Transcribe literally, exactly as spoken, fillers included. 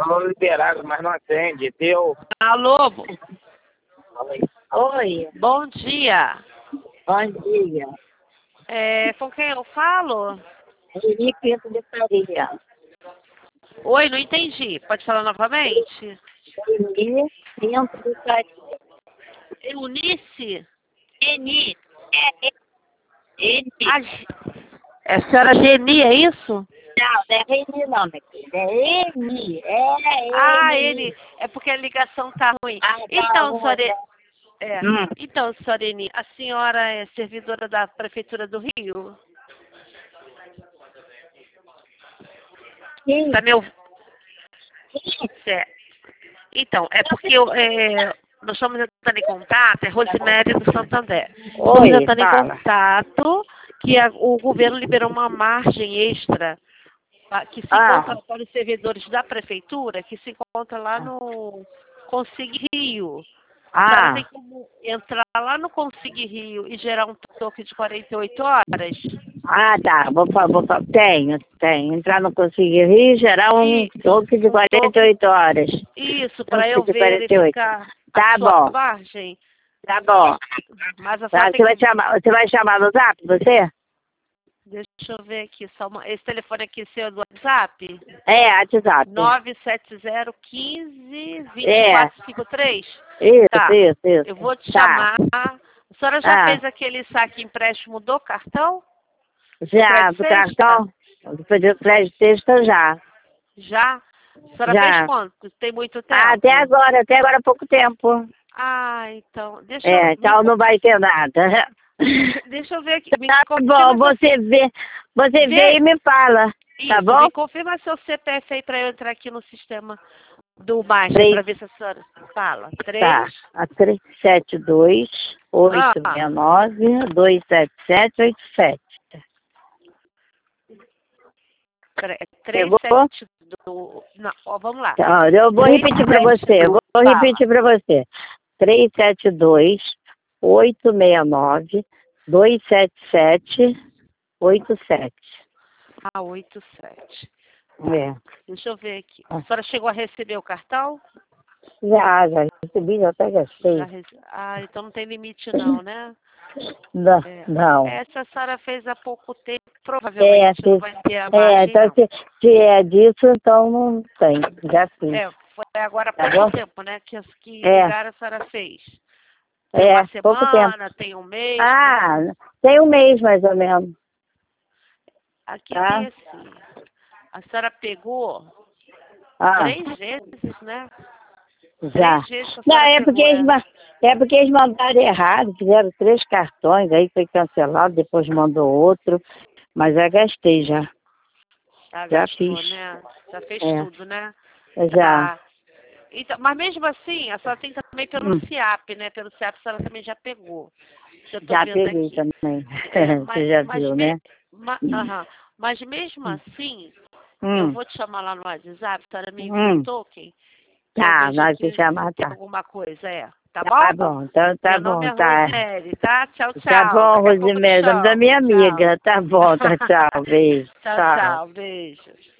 Falou liberado, mas não atende. Deu. Alô, bo- Oi, bom dia. bom dia. É, com quem eu falo? Eni Pinto de Faria. Oi, não entendi. Pode falar novamente? Eni Pinto de Faria. Eunice? Eni, é, é, Eni. A, Ge- é a senhora Geni, é isso? Não, não é Eni não, minha querida. É Eni, é Ah, Eni. ele. É porque a ligação tá ruim. Ah, tá Então, ruim, senhora, né? é, Hum. então, senhora Eni, a senhora é servidora da Prefeitura do Rio? Sim, Tá me ouvindo? Certo. Então, é porque eu, é, nós estamos entrando em contato, é Rosemary do Santander. Estamos oi, entrando em fala. contato que a- o governo liberou uma margem extra pa- que se Ah. encontra para os servidores da prefeitura, que se encontra lá no Consig Rio. A senhora Ah, tem como entrar lá no Consig Rio e gerar um toque de quarenta e oito horas? ah, tá. Vou, fa- vou, fa- tenho, tenho. Entrar no Conseguir Rir e gerar um E toque de um toque, quarenta e oito horas. isso, para Toque eu de quarenta e oito. verificar Tá a sua bom, margem. tá bom. Mas a Tá, senhora você tem vai que. chamar, você vai chamar no zap, você? Deixa eu ver aqui, só uma, esse telefone aqui seu do WhatsApp? É, WhatsApp. nove sete zero um cinco, dois É. quatro cinco três? Isso, Tá, isso, isso. eu vou te Tá. chamar. A senhora já Ah. fez aquele saque empréstimo do cartão? Já, Do do Crédito cartão? Do pedido de crédito texto já. Já? A senhora Já. fez quanto? Tem muito tempo? Ah, até agora, até agora há pouco tempo. Ah, então, deixa eu... É, me então co- não vai ter nada. Deixa eu ver aqui. Me Tá confirma bom, seu- você vê, você vê Vê. e me fala, tá Isso, bom? me confirma seu C P F aí para eu entrar aqui no sistema do Baixa, Três. para ver se a senhora fala. Tá, Três. a três sete dois, oito Ah. seis nove, dois sete sete, oito sete. Peraí, três, Pegou? sete, do... Não, ó, vamos lá. Tá, eu vou Três, repetir para sete, você, eu vou fala. repetir para você. três sete dois, oito seis nove, dois sete sete, oito sete. Ah, oito, sete. É. Deixa eu ver aqui. Ah. A senhora chegou a receber o cartão? Já, já recebi, já até gastei. Já rece... Ah, então não tem limite não, né? Não, É. não. Essa a senhora fez há pouco tempo, É, provavelmente não se, vai ter a é, margem, então não. se, se é disso, então não tem, já fiz. É, foi agora há Tá pouco bom? tempo, né? Que, as que É. ligaram a senhora fez. Tem É, uma pouco tempo. semana, tem um mês. Ah, né? tem um mês mais ou menos. Aqui Tá? tem assim. A senhora pegou Ah, três vezes, né? já. Três vezes que a Não, senhora é pegou, porque, eles, é. ma- é porque eles mandaram errado, fizeram três cartões, aí foi cancelado, depois mandou outro, mas já gastei já. Já Já gastou, fiz. né? Já fez É. tudo, né? Já. Tá. Então, mas mesmo assim, a senhora tem também pelo Hum. SIAP, né? Pelo SIAP a senhora também já pegou. Que eu tô Já vendo peguei aqui. também. É, Você mas, já mas, viu, me- né? ma- aham. Mas mesmo assim, eu Hum. vou te chamar lá no WhatsApp, a senhora me envia o Hum. token. Que eu Tá, vejo nós aqui te chamar, se tem tá. alguma coisa, é. Tá Tá bom? bom, então tá Meu nome bom, é tá. Rosemary, tá? Tchau, tchau. Tá bom, Daqui a pouco eu te Rosemary, nome da chamo. minha Tchau. amiga. Tá bom, tá, tchau, beijo. Tchau, Tchau. tchau. Beijo.